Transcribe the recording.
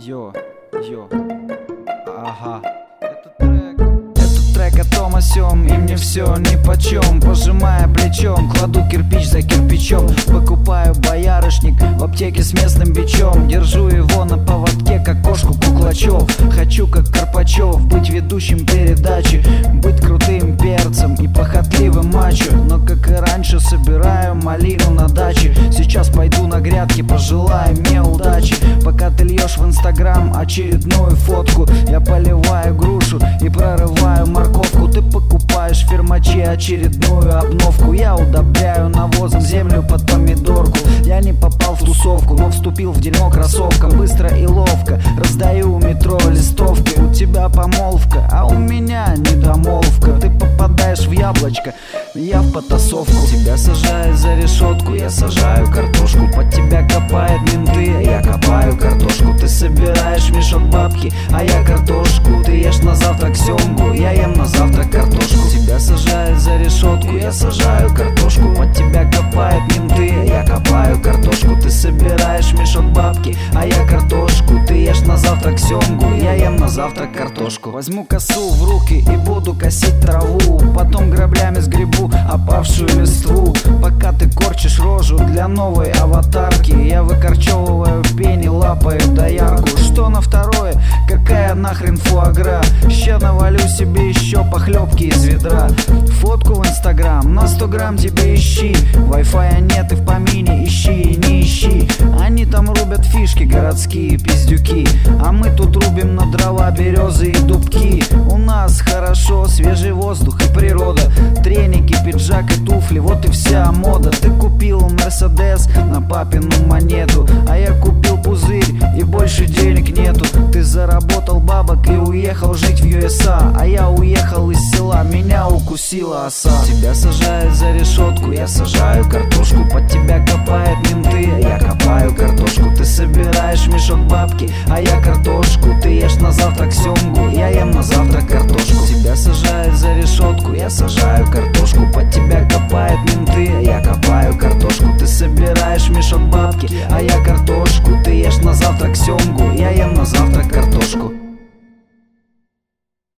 Йо, ага. Этот трек о том о сём, и мне все нипочем. Пожимая плечом, кладу кирпич за кирпичом. Покупаю боярышник в аптеке с местным бичом. Держу его на поводке, как кошку Куклачев. Хочу, как Карпачев, быть ведущим передачи, быть крутым перцем и похотливым мачо. Но как и раньше собираю малину на даче. Сейчас пойду на грядки, пожелай мне удачи. Пока ты льешь в инстаграм очередную фотку, я поливаю грушу и прорываю морковку. Ты покупаешь в фермаче очередную обновку. Я удобряю навозом землю под помидорку. Я не попал в тусовку, но вступил в дерьмо кроссовком. Быстро и ловко раздаю у метро листовки. У тебя помолвка, а у меня недомолвка. Ты попадаешь в яблочко, я в потасовку. Тебя сажают за решетку, я сажаю картошку. Под тебя копают менты, я копаю картошку. Ты собираешь мешок бабки, а я картошку. Ты ешь на завтрак семгу, я ем на завтрак картошку. Тебя сажают за решетку, я сажаю картошку. Под тебя копают менты, я копаю картошку. Ты собираешь мешок бабки, а я картошку. Ты ешь на завтрак семгу, я ем на завтрак картошку. Возьму косу в руки и буду косить траву. Потом граблями сгребу опавшую листву. Пока ты корчишь рожу для новой аватарки, я выкорчевываю пень и лапаю доярку. Что на второе? Какая нахрен фуагра? Ща навалю себе еще похлебки из ведра. Фотку в инстаграм, на 100 грамм тебе ищи. Wi-Fi нет и в помине ищи и не ищи. Они там рубят фишки, городские пиздюки, а мы тут рубим на дрова березы и дубки. У нас хорошо, свежий воздух и природа. Треники, пиджак и туфли, вот и вся мода. Ты купил Мерседес на папину монету, а я купил пузырь и больше денег нету. Ты заработал бабок и уехал жить в USA, а я уехал из села, меня укусила оса. Тебя сажают за решетку, я сажаю картошку. Под тебя копают менты, я копаю картошку. Ты собираешь мешок бабки, а я картошку. Ты ешь на завтрак семгу, я ем на завтрак картошку. Тебя сажают за решетку, я сажаю картошку. Под тебя копают менты, я копаю картошку. Ты собираешь мешок бабки, а я картошку.